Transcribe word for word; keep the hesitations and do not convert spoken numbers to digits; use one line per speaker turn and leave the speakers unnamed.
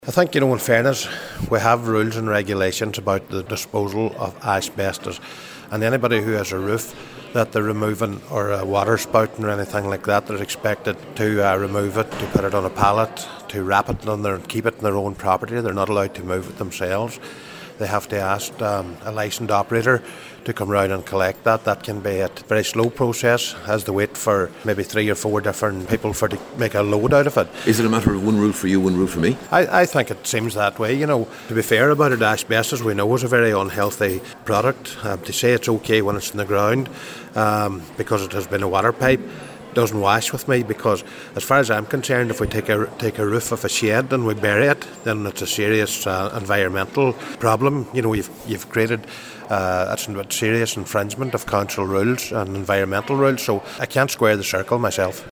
I think, you know, in fairness, we have rules and regulations about the disposal of asbestos, and anybody who has a roof that they're removing or a water spouting or anything like that, they're expected to uh, remove it, to put it on a pallet, to wrap it on their, keep it in their own property. They're not allowed to move it themselves. They have to ask um, a licensed operator to come round and collect that. That can be a very slow process, as they wait for maybe three or four different people for to make a load out of it.
Is it a matter of one rule for you, one rule for me?
I, I think it seems that way. You know, to be fair about it, asbestos we know is a very unhealthy product. Uh, to say it's okay when it's in the ground um, because it has been a water pipe doesn't wash with me, because as far as I'm concerned, if we take a take a roof of a shed and we bury it, then it's a serious uh, environmental problem. You know, you've you've created uh, it's a serious infringement of council rules and environmental rules, so I can't square the circle myself.